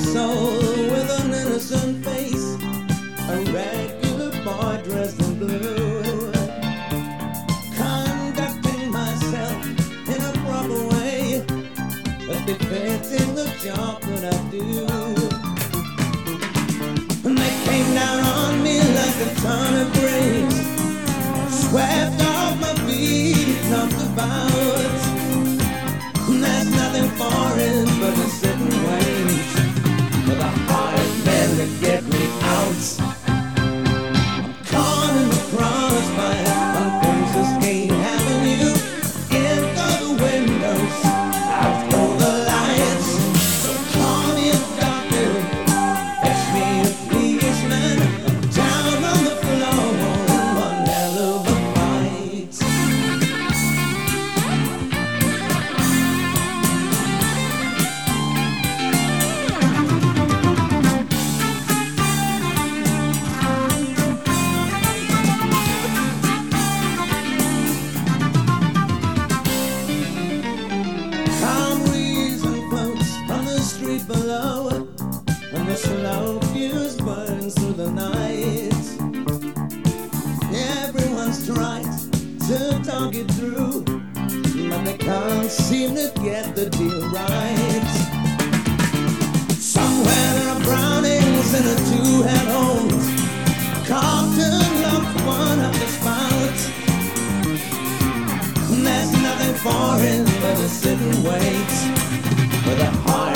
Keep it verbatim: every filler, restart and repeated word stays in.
soul with an innocent face, a regular boy dressed in blue, conducting myself in a proper way, but befitting the job that I do. And they came down on me like a ton of bricks, swept off my feet, knocked about. There's nothing for it but to sit and wait for the hard men to get me out. I'm caught in the crossfire on Princess Gate Avenue. In through the windows, out for the lights. So call me a doctor, fetch me a policeman. I'm down on the floor in one hell of a fight. Below, and the slow fuse burns through the night. Everyone's tried to talk it through, but they can't seem to get the deal right. Somewhere there are Brownings in a two-head hold, carved and locked one up the spout. There's nothing for it but to sit and wait with a heart